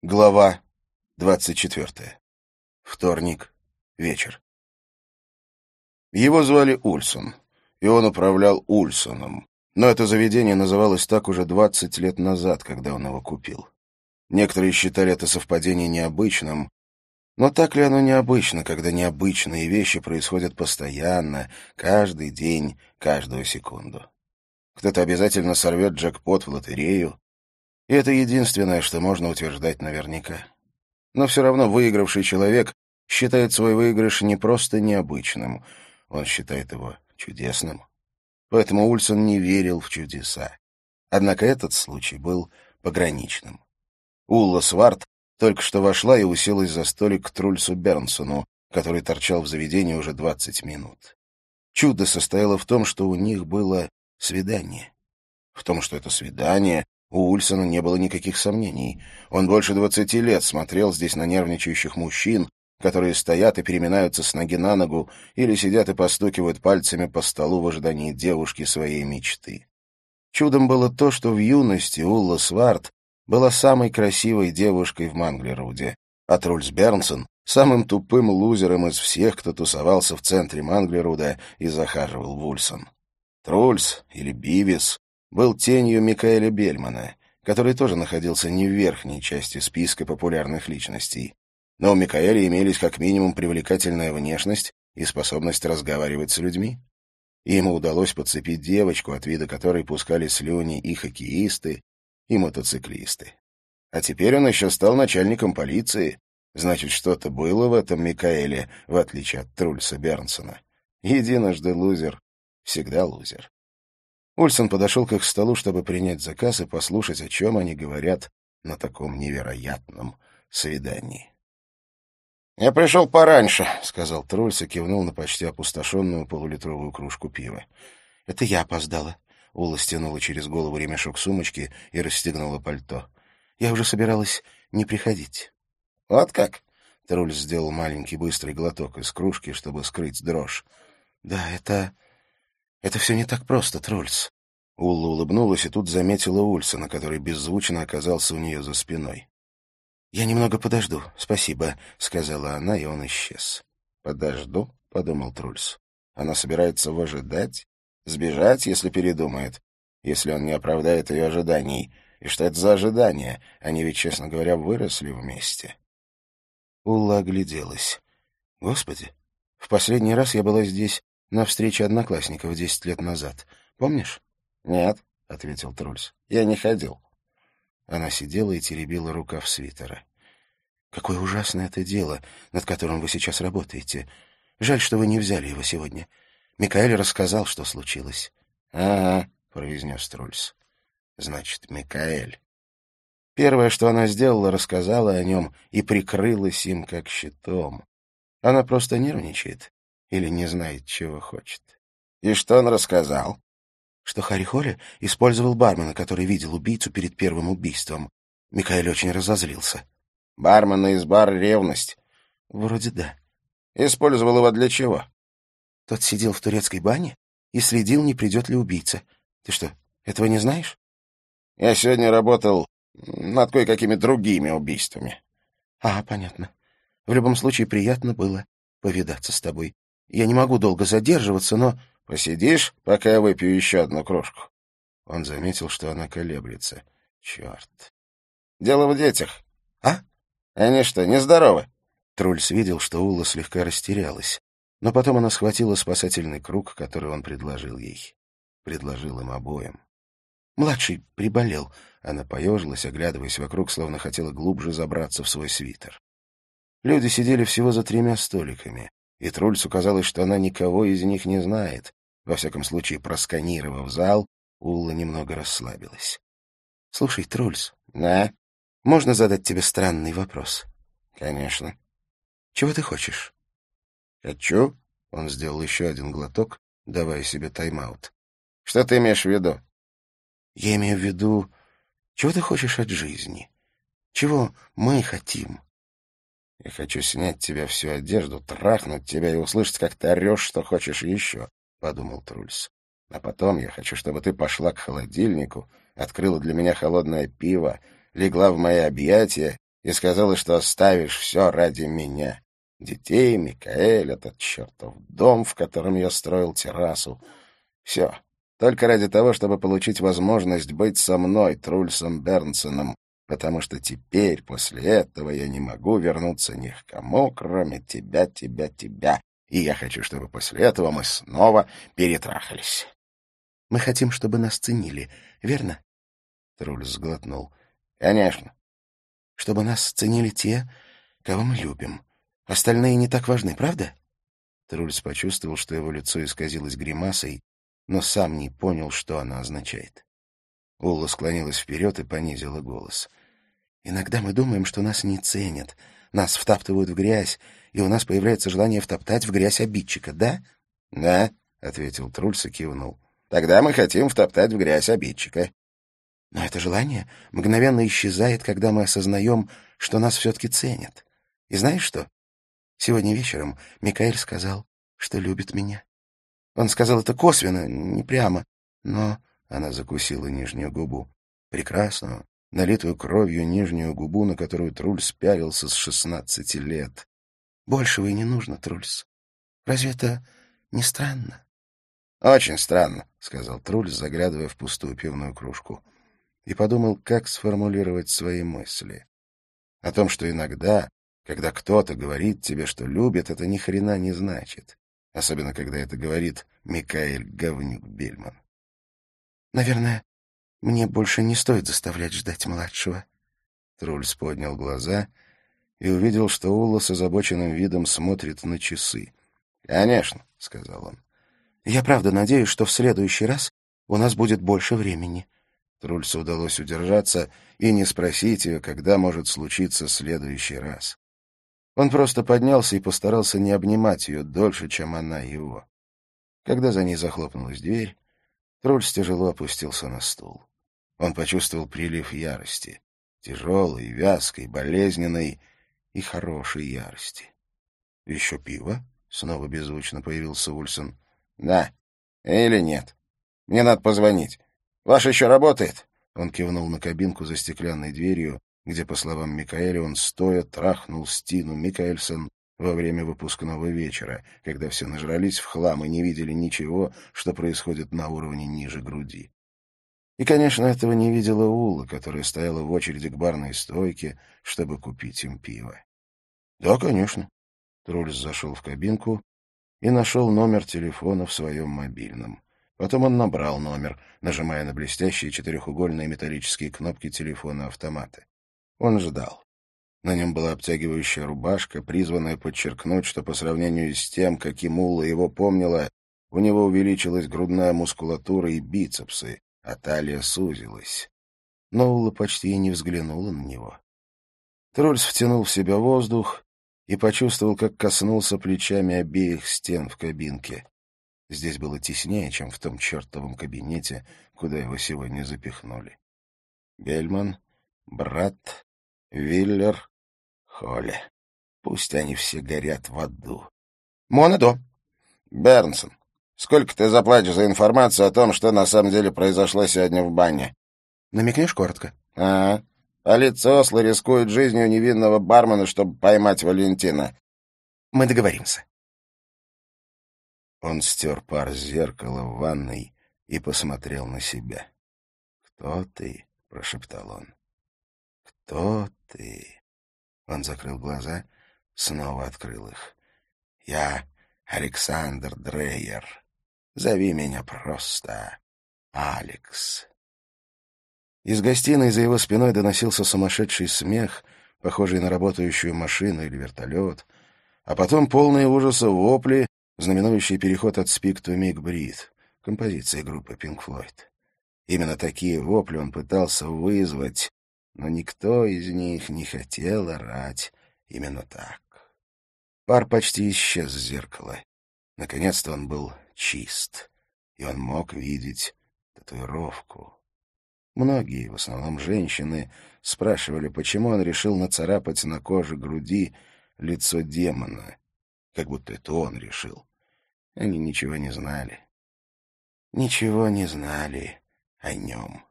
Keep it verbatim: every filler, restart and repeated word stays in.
Глава двадцать четвертая. Вторник. Вечер. Его звали Ульсон, и он управлял Ульсоном. Но это заведение называлось так уже двадцать лет назад, когда он его купил. Некоторые считали это совпадение необычным, но так ли оно необычно, когда необычные вещи происходят постоянно, каждый день, каждую секунду? Кто-то обязательно сорвет джекпот в лотерею, и это единственное, что можно утверждать наверняка. Но все равно выигравший человек считает свой выигрыш не просто необычным, он считает его чудесным. Поэтому Ульсон не верил в чудеса. Однако этот случай был пограничным. Улла Сварт только что вошла и уселась за столик к Трульсу Бернсону, который торчал в заведении уже двадцать минут. Чудо состояло в том, что у них было свидание. В том, что это свидание, у Ульсона не было никаких сомнений. Он больше двадцати лет смотрел здесь на нервничающих мужчин, которые стоят и переминаются с ноги на ногу или сидят и постукивают пальцами по столу в ожидании девушки своей мечты. Чудом было то, что в юности Улла Сварт была самой красивой девушкой в Манглеруде, а Трульс Бернсон — самым тупым лузером из всех, кто тусовался в центре Манглеруда и захаживал в Ульсон. Трульс, или Бивис, был тенью Микаэля Бельмана, который тоже находился не в верхней части списка популярных личностей. Но у Микаэля имелись как минимум привлекательная внешность и способность разговаривать с людьми. И ему удалось подцепить девочку, от вида которой пускали слюни и хоккеисты, и мотоциклисты. А теперь он еще стал начальником полиции. Значит, что-то было в этом Микаэле, в отличие от Трульса Бернсона. Единожды лузер, всегда лузер. Ульсон подошел к их столу, чтобы принять заказ и послушать, о чем они говорят на таком невероятном свидании. «Я пришел пораньше», — сказал Трульс и кивнул на почти опустошенную полулитровую кружку пива. «Это я опоздала». Ула стянула через голову ремешок сумочки и расстегнула пальто. «Я уже собиралась не приходить». «Вот как?» — Трульс сделал маленький быстрый глоток из кружки, чтобы скрыть дрожь. «Да, это... это все не так просто, Трульс». Улла улыбнулась и тут заметила Ульсона, который беззвучно оказался у нее за спиной. «Я немного подожду, спасибо», — сказала она, и он исчез. «Подожду?» — подумал Трульс. «Она собирается выжидать? Сбежать, если передумает? Если он не оправдает ее ожиданий? И что это за ожидания? Они ведь, честно говоря, выросли вместе». Улла огляделась. «Господи, в последний раз я была здесь на встрече одноклассников десять лет назад. Помнишь?» «Нет», — ответил Трульс, — «я не ходил». Она сидела и теребила рукав свитера. «Какое ужасное это дело, над которым вы сейчас работаете. Жаль, что вы не взяли его сегодня. Микаэль рассказал, что случилось». «Ага», — произнес Трульс. «Значит, Микаэль». Первое, что она сделала, рассказала о нем и прикрылась им как щитом. Она просто нервничает или не знает, чего хочет. «И что он рассказал?» Что Харри Холли использовал бармена, который видел убийцу перед первым убийством. Микаэль очень разозлился. «Бармена из бара «Ревность»?» «Вроде да». «Использовал его для чего?» Тот сидел в турецкой бане и следил, не придет ли убийца. Ты что, этого не знаешь?» «Я сегодня работал над кое-какими другими убийствами». «А, понятно. В любом случае, приятно было повидаться с тобой. Я не могу долго задерживаться, но...» «Посидишь, пока я выпью еще одну кружку?» Он заметил, что она колеблется. «Черт!» «Дело в детях». «А? Они что, нездоровы?» Трульс видел, что Улла слегка растерялась, но потом она схватила спасательный круг, который он предложил ей. Предложил им обоим. «Младший приболел». Она поежилась, оглядываясь вокруг, словно хотела глубже забраться в свой свитер. Люди сидели всего за тремя столиками, и Трульсу казалось, что она никого из них не знает. Во всяком случае, просканировав зал, Улла немного расслабилась. — Слушай, Трульс, да? Можно задать тебе странный вопрос? — Конечно. — Чего ты хочешь? — Хочу. Он сделал еще один глоток, давая себе тайм-аут. — Что ты имеешь в виду? — Я имею в виду, чего ты хочешь от жизни? Чего мы хотим? — Я хочу снять тебя всю одежду, трахнуть тебя и услышать, как ты орешь, что хочешь еще. — подумал Трульс. «А потом я хочу, чтобы ты пошла к холодильнику, открыла для меня холодное пиво, легла в мои объятия и сказала, что оставишь все ради меня. Детей, Микаэль, этот чертов дом, в котором я строил террасу. Все. Только ради того, чтобы получить возможность быть со мной, Трульсом Бернсоном, потому что теперь, после этого, я не могу вернуться ни к кому, кроме тебя, тебя, тебя. И я хочу, чтобы после этого мы снова перетрахались. — Мы хотим, чтобы нас ценили, верно? Трульс сглотнул. — Конечно. — Чтобы нас ценили те, кого мы любим. Остальные не так важны, правда? Трульс почувствовал, что его лицо исказилось гримасой, но сам не понял, что она означает. Улла склонилась вперед и понизила голос. «Иногда мы думаем, что нас не ценят, нас втаптывают в грязь, и у нас появляется желание втоптать в грязь обидчика, да?» «Да», — ответил Трульс и кивнул. «Тогда мы хотим втоптать в грязь обидчика». «Но это желание мгновенно исчезает, когда мы осознаем, что нас все-таки ценят. И знаешь что? Сегодня вечером Микаэль сказал, что любит меня. Он сказал это косвенно, не прямо, но...» Она закусила нижнюю губу. Прекрасную, налитую кровью нижнюю губу, на которую Трульс пялился с шестнадцати лет. «Большего и не нужно, Трульс. Разве это не странно?» «Очень странно», — сказал Трульс, заглядывая в пустую пивную кружку. И подумал, как сформулировать свои мысли. О том, что иногда, когда кто-то говорит тебе, что любит, это ни хрена не значит. Особенно, когда это говорит Микаэль Говнюк Бельман. «Наверное, мне больше не стоит заставлять ждать младшего». Трульс поднял глаза и увидел, что Улла с озабоченным видом смотрит на часы. «Конечно», — сказал он. «Я правда надеюсь, что в следующий раз у нас будет больше времени». Трульсу удалось удержаться и не спросить ее, когда может случиться следующий раз. Он просто поднялся и постарался не обнимать ее дольше, чем она его. Когда за ней захлопнулась дверь, Трульс тяжело опустился на стул. Он почувствовал прилив ярости. Тяжелой, вязкой, болезненной и хорошей ярости. — Еще пиво? — снова беззвучно появился Ульсон. — Да. Или нет. Мне надо позвонить. Ваш еще работает? Он кивнул на кабинку за стеклянной дверью, где, по словам Микаэля, он стоя трахнул Стину Микаэльсон во время выпускного вечера, когда все нажрались в хлам и не видели ничего, что происходит на уровне ниже груди. И, конечно, этого не видела Улла, которая стояла в очереди к барной стойке, чтобы купить им пиво. — Да, конечно. Трульс зашел в кабинку и нашел номер телефона в своем мобильном. Потом он набрал номер, нажимая на блестящие четырехугольные металлические кнопки телефона-автомата. Он ждал. На нем была обтягивающая рубашка, призванная подчеркнуть, что по сравнению с тем, каким Улла его помнила, у него увеличилась грудная мускулатура и бицепсы, а талия сузилась. Но Улла почти и не взглянула на него. Трульс втянул в себя воздух и почувствовал, как коснулся плечами обеих стен в кабинке. Здесь было теснее, чем в том чертовом кабинете, куда его сегодня запихнули. Бельман, брат, Виллер, Холли. Пусть они все горят в аду. Монедо. Бернсон, сколько ты заплатишь за информацию о том, что на самом деле произошло сегодня в бане? Намекнешь коротко? Ага. Полиция Осло рискует жизнью невинного бармена, чтобы поймать Валентина. Мы договоримся. Он стер пар с зеркала в ванной и посмотрел на себя. «Кто ты?» — прошептал он. «Кто ты?» Он закрыл глаза, снова открыл их. «Я Александр Дрейер. Зови меня просто Алекс». Из гостиной за его спиной доносился сумасшедший смех, похожий на работающую машину или вертолет, а потом полные ужаса вопли, знаменующие переход от Speak to Me к Breathe, композиции группы Pink Floyd. Именно такие вопли он пытался вызвать, но никто из них не хотел орать именно так. Пар почти исчез с зеркала. Наконец-то он был чист, и он мог видеть татуировку. Многие, в основном женщины, спрашивали, почему он решил нацарапать на коже груди лицо демона, как будто это он решил. Они ничего не знали. Ничего не знали о нем.